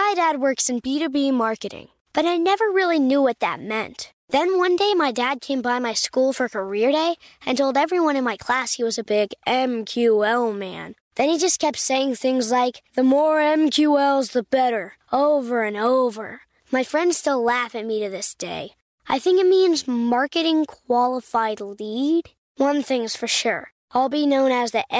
My dad works in B2B marketing, but I never really knew what that meant. Then one day my dad came by my school for career day and told everyone in my class he was a big MQL man. Then he just kept saying things like, the more MQLs, the better, over and over. My friends still laugh at me to this day. I think it means marketing qualified lead. One thing's for sure. I'll be known as the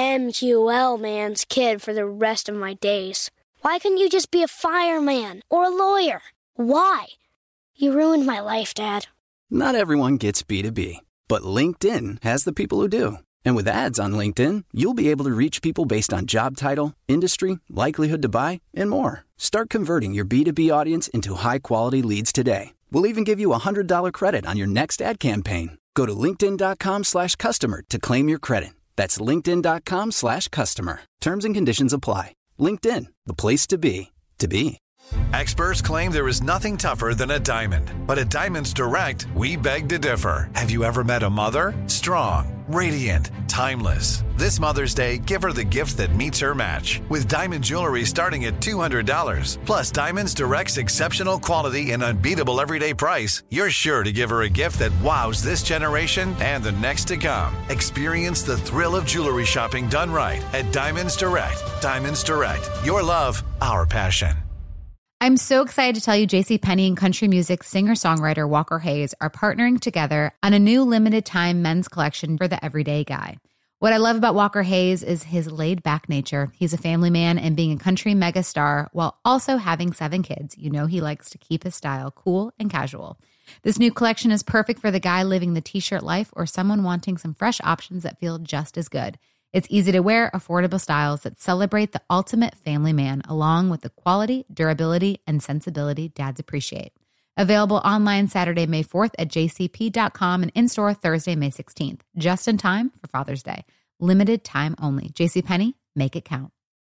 MQL man's kid for the rest of my days. Why couldn't you just be a fireman or a lawyer? Why? You ruined my life, Dad. Not everyone gets B2B, but LinkedIn has the people who do. And with ads on LinkedIn, you'll be able to reach people based on job title, industry, likelihood to buy, and more. Start converting your B2B audience into high-quality leads today. We'll even give you a $100 credit on your next ad campaign. Go to linkedin.com/customer to claim your credit. That's linkedin.com/customer. Terms and conditions apply. LinkedIn, the place to be, to be. Experts claim there is nothing tougher than a diamond. But at Diamonds Direct, we beg to differ. Have you ever met a mother? Strong, radiant, timeless. This Mother's Day, give her the gift that meets her match. With diamond jewelry starting at $200. Plus Diamonds Direct's exceptional quality and unbeatable everyday price, you're sure to give her a gift that wows this generation and the next to come. Experience the thrill of jewelry shopping done right at Diamonds Direct. Diamonds Direct. Your love, our passion. I'm so excited to tell you JCPenney and country music singer-songwriter Walker Hayes are partnering together on a new limited-time men's collection for the everyday guy. What I love about Walker Hayes is his laid-back nature. He's a family man, and being a country megastar while also having 7 kids, you know he likes to keep his style cool and casual. This new collection is perfect for the guy living the t-shirt life or someone wanting some fresh options that feel just as good. It's easy to wear, affordable styles that celebrate the ultimate family man, along with the quality, durability, and sensibility dads appreciate. Available online Saturday, May 4th at jcp.com and in-store Thursday, May 16th. Just in time for Father's Day. Limited time only. JCPenney, make it count.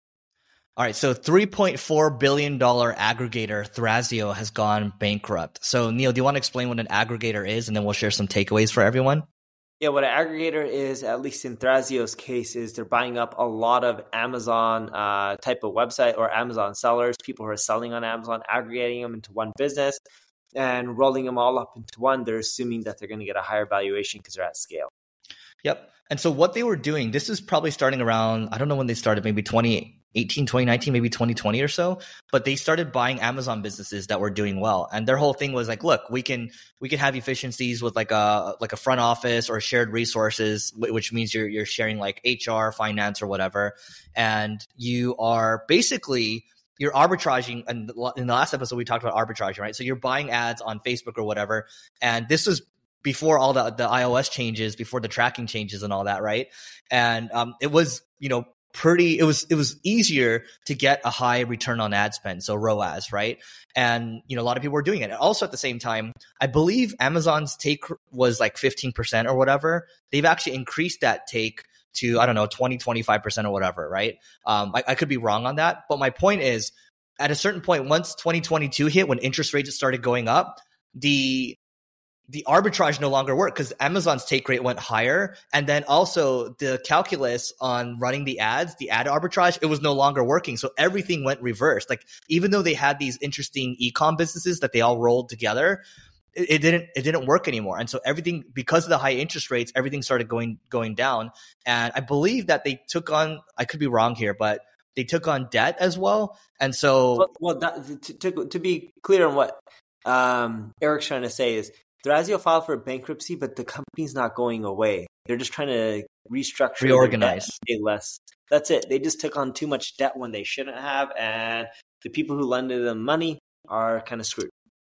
All right, so $3.4 billion aggregator Thrasio has gone bankrupt. So Neil, do you want to explain what an aggregator is, and then we'll share some takeaways for everyone? Yeah, what an aggregator is, at least in Thrasio's case, is they're buying up a lot of Amazon type of website or Amazon sellers, people who are selling on Amazon, aggregating them into one business and rolling them all up into one. They're assuming that they're going to get a higher valuation because they're at scale. Yep. And so what they were doing, this is probably starting around, I don't know when they started, maybe 2018, 2019, maybe 2020 or so, but they started buying Amazon businesses that were doing well. And their whole thing was like, look, we can have efficiencies with like a front office or shared resources, which means you're sharing like HR, finance or whatever. And you are basically, you're arbitraging. And in the last episode, we talked about arbitraging, right? So you're buying ads on Facebook or whatever. And this was before all the iOS changes, before the tracking changes and all that, right? And it was, it was easier to get a high return on ad spend, so ROAS, right? And a lot of people were doing it. And also at the same time, I believe Amazon's take was like 15% or whatever. They've actually increased that take to, I don't know, 20, 25% or whatever, right? I could be wrong on that, but my point is, at a certain point, once 2022 hit, when interest rates started going up, the arbitrage no longer worked because Amazon's take rate went higher. And then also the calculus on running the ads, the ad arbitrage, it was no longer working. So everything went reversed. Like even though they had these interesting e-com businesses that they all rolled together, it didn't work anymore. And so everything, because of the high interest rates, everything started going down. And I believe that they took on, I could be wrong here, but they took on debt as well. And so, to be clear on what Eric's trying to say is, Thrasio filed for bankruptcy, but the company's not going away. They're just trying to restructure, reorganize, pay less. That's it. They just took on too much debt when they shouldn't have, and the people who lended them money are kind of screwed.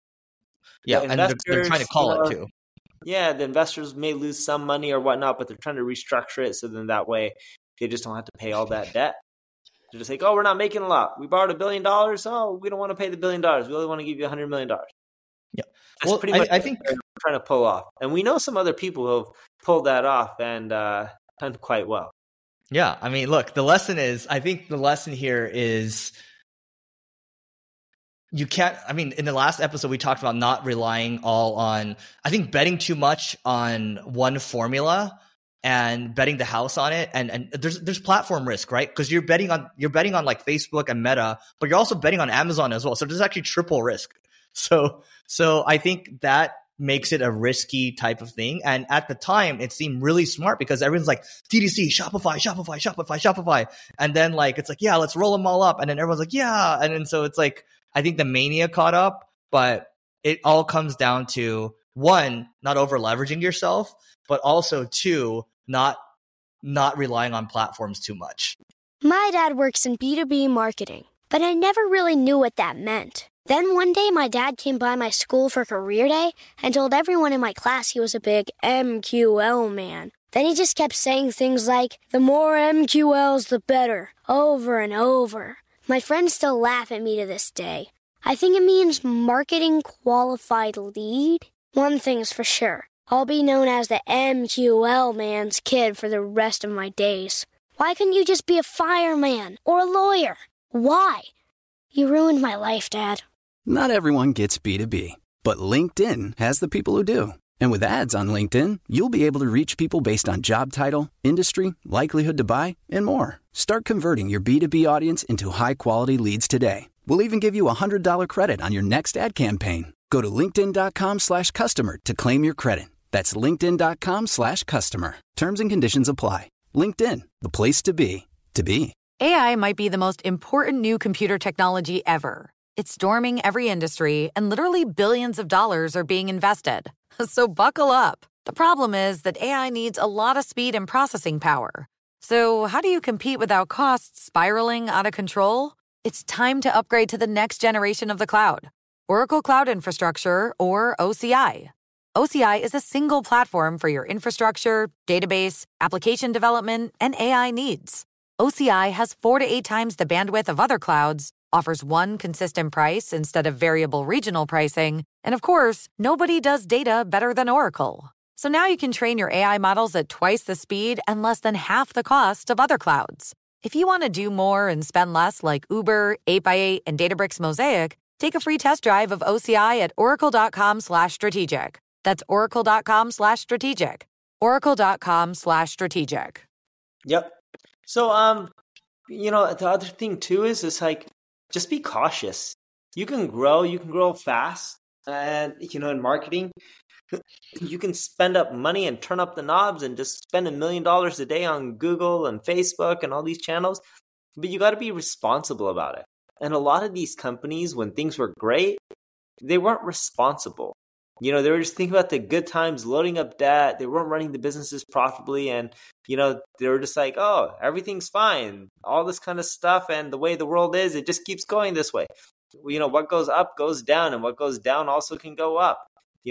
Yeah, and they're trying to call it too. Yeah, the investors may lose some money or whatnot, but they're trying to restructure it so then that way they just don't have to pay all that debt. They're just like, oh, we're not making a lot. We borrowed $1 billion. Oh, we don't want to pay the $1 billion. We only want to give you $100 million. Yeah, that's pretty much I think they're trying to pull off, and we know some other people who have pulled that off and done quite well. Yeah, I mean, look, I think the lesson here is you can't. I mean, in the last episode, we talked about not relying all on. I think betting too much on one formula and betting the house on it. And there's platform risk, right? Because you're betting on like Facebook and Meta, but you're also betting on Amazon as well. So there's actually triple risk. So I think that makes it a risky type of thing. And at the time, it seemed really smart because everyone's like, TDC, Shopify. And then like, it's like, yeah, let's roll them all up. And then everyone's like, yeah. And then so it's like, I think the mania caught up, but it all comes down to, one, not over leveraging yourself, but also two, not relying on platforms too much. My dad works in B2B marketing, but I never really knew what that meant. Then one day my dad came by my school for career day and told everyone in my class he was a big MQL man. Then he just kept saying things like, the more MQLs, the better, over and over. My friends still laugh at me to this day. I think it means marketing qualified lead. One thing's for sure. I'll be known as the MQL man's kid for the rest of my days. Why couldn't you just be a fireman or a lawyer? Why? You ruined my life, Dad. Not everyone gets B2B, but LinkedIn has the people who do. And with ads on LinkedIn, you'll be able to reach people based on job title, industry, likelihood to buy, and more. Start converting your B2B audience into high-quality leads today. We'll even give you a $100 credit on your next ad campaign. Go to linkedin.com/customer to claim your credit. That's linkedin.com/customer. Terms and conditions apply. LinkedIn, the place to be, to be. AI might be the most important new computer technology ever. It's storming every industry, and literally billions of dollars are being invested. So buckle up. The problem is that AI needs a lot of speed and processing power. So how do you compete without costs spiraling out of control? It's time to upgrade to the next generation of the cloud. Oracle Cloud Infrastructure, or OCI. OCI is a single platform for your infrastructure, database, application development, and AI needs. OCI has 4 to 8 times the bandwidth of other clouds, offers one consistent price instead of variable regional pricing, and of course, nobody does data better than Oracle. So now you can train your AI models at twice the speed and less than half the cost of other clouds. If you want to do more and spend less like Uber, 8x8, and Databricks Mosaic, take a free test drive of OCI at oracle.com/strategic. That's oracle.com/strategic. Oracle.com/strategic. Yep. So, the other thing too is like, just be cautious. You can grow fast. And, in marketing, you can spend up money and turn up the knobs and just spend $1 million a day on Google and Facebook and all these channels. But you got to be responsible about it. And a lot of these companies, when things were great, they weren't responsible. They were just thinking about the good times, loading up debt. They weren't running the businesses profitably. And, they were just like, oh, everything's fine. All this kind of stuff. And the way the world is, it just keeps going this way. What goes up goes down, and what goes down also can go up.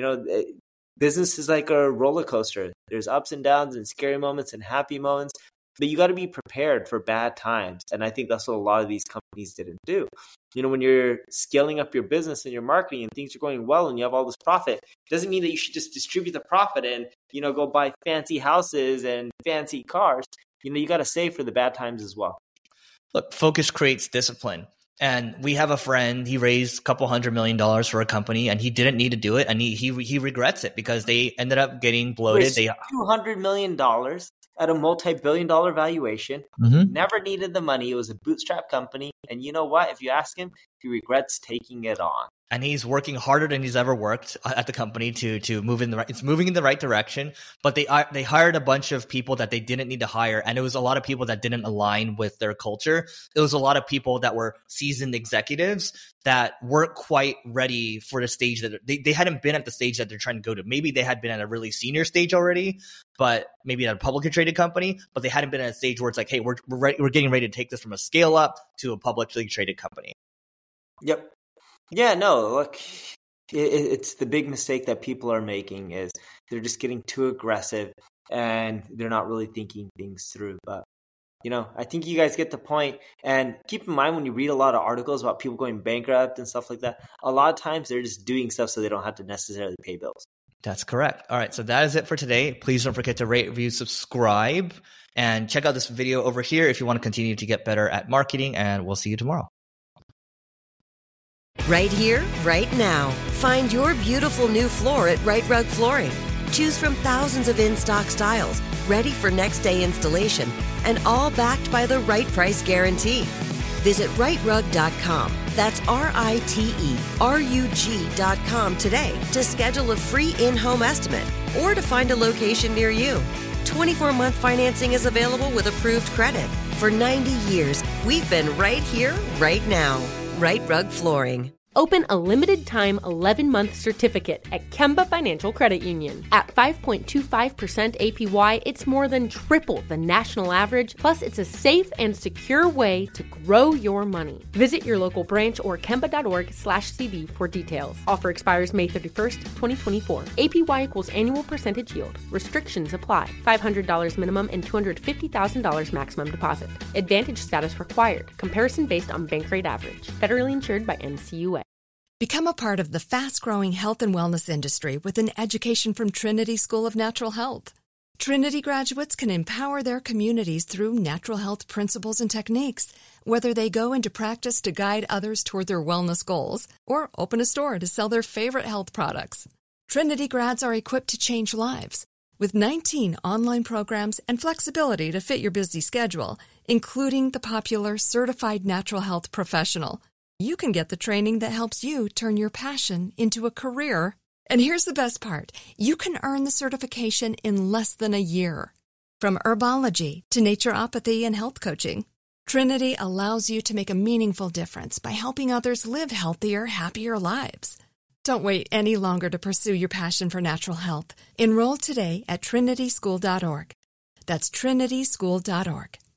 Business is like a roller coaster. There's ups and downs and scary moments and happy moments. But you got to be prepared for bad times. And I think that's what a lot of these companies didn't do. When you're scaling up your business and your marketing and things are going well and you have all this profit, it doesn't mean that you should just distribute the profit and, go buy fancy houses and fancy cars. You got to save for the bad times as well. Look, focus creates discipline. And we have a friend, he raised a couple $100 million for a company and he didn't need to do it. And he regrets it because they ended up getting bloated. They $200 million at a multi-billion-dollar valuation. Never needed the money. It was a bootstrap company. And you know what? If you ask him, he regrets taking it on. And he's working harder than he's ever worked at the company to move in the right. It's moving in the right direction. But they hired a bunch of people that they didn't need to hire, and it was a lot of people that didn't align with their culture. It was a lot of people that were seasoned executives that weren't quite ready for the stage that they hadn't been at the stage that they're trying to go to. Maybe they had been at a really senior stage already, but maybe at a publicly traded company, but they hadn't been at a stage where it's like, hey, we're getting ready to take this from a scale up to a publicly traded company. Yep. Yeah, no, look, it's the big mistake that people are making is they're just getting too aggressive and they're not really thinking things through. But, I think you guys get the point. And keep in mind when you read a lot of articles about people going bankrupt and stuff like that, a lot of times they're just doing stuff so they don't have to necessarily pay bills. That's correct. All right, so that is it for today. Please don't forget to rate, review, subscribe, and check out this video over here if you want to continue to get better at marketing, and we'll see you tomorrow. Right here, right now. Find your beautiful new floor at Right Rug Flooring. Choose from thousands of in-stock styles, ready for next day installation, and all backed by the right price guarantee. Visit rightrug.com. That's RITERUG.com today to schedule a free in-home estimate or to find a location near you. 24-month financing is available with approved credit. For 90 years, we've been right here, right now. Right Rug Flooring. Open a limited-time 11-month certificate at Kemba Financial Credit Union. At 5.25% APY, it's more than triple the national average, plus it's a safe and secure way to grow your money. Visit your local branch or kemba.org/cb for details. Offer expires May 31st, 2024. APY equals annual percentage yield. Restrictions apply. $500 minimum and $250,000 maximum deposit. Advantage status required. Comparison based on bank rate average. Federally insured by NCUA. Become a part of the fast-growing health and wellness industry with an education from Trinity School of Natural Health. Trinity graduates can empower their communities through natural health principles and techniques, whether they go into practice to guide others toward their wellness goals or open a store to sell their favorite health products. Trinity grads are equipped to change lives with 19 online programs and flexibility to fit your busy schedule, including the popular Certified Natural Health Professional. You can get the training that helps you turn your passion into a career. And here's the best part. You can earn the certification in less than a year. From herbology to naturopathy and health coaching, Trinity allows you to make a meaningful difference by helping others live healthier, happier lives. Don't wait any longer to pursue your passion for natural health. Enroll today at trinityschool.org. That's trinityschool.org.